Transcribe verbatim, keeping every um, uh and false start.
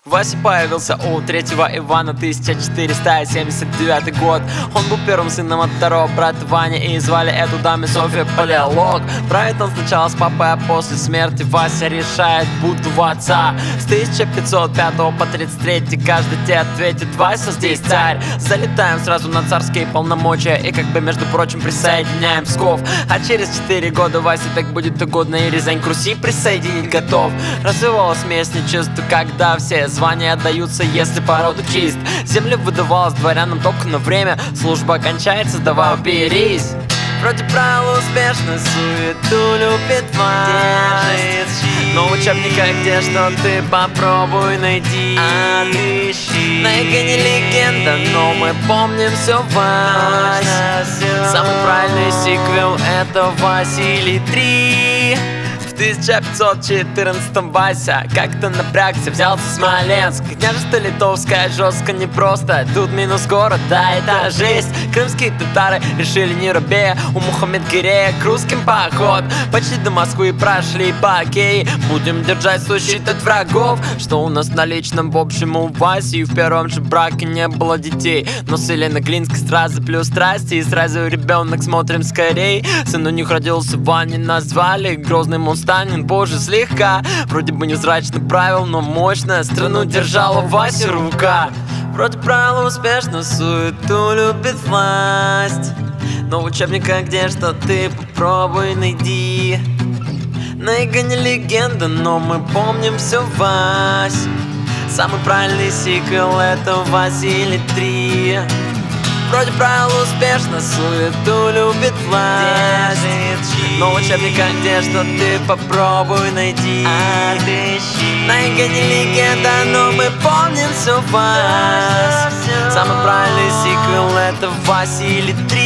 Вася появился у третьего Ивана, тысяча четыреста семьдесят девятый год. Он был первым сыном от второго брата Вани, и звали эту даму Софья Палеолог. Правит он сначала с папой, а после смерти Вася решает будущего отца. С тысяча пятьсот пятого по тридцать третий каждый тебе ответит: Вася здесь царь. Залетаем сразу на царские полномочия и как бы, между прочим, присоединяем Псков. А через четыре года Васе так будет угодно и Рязань к Руси присоединить готов. Развивалось местничество, когда все звания отдаются, если по роду чист. Земля выдавалась дворянам только на время, служба кончается, давай уберись. Вроде правил успешно, суету любит власть, но в учебниках где что ты попробуй найди. Отыщи. На экране легенда, но мы помним все, Вась. Самый правильный сиквел — это Василий три. В тысяча пятьсот четырнадцатом Вася как-то напрягся, взялся Смоленск. Княжество литовское жестко непросто, тут минус город, да это жесть. Крымские татары решили не робея у Мухаммед-Гирея к русским поход. Почти до Москвы прошли по Окей. Будем держать щит от врагов. Что у нас на личном? В общем, у Васи в первом же браке не было детей, но с Еленой Глинской сразу плюс страсти, и сразу ребенок, смотрим скорей. Сын у них родился, Ваней назвали. Грозным он станет, боже, слегка. Вроде бы невзрачно правил, но мощно страну держала Вася рука. Вроде правила успешно, суету любит власть, но в учебниках где что ты попробуй найди. На экране легенда, но мы помним все, Вась. Самый правильный сиквел — это Василий три. Вроде правил успешно, суету любит власть, но в учебниках где что ты попробуй найди. Отыщи. На экране легенда, но мы помним все, Вась. Самый правильный сиквел — это Василий три.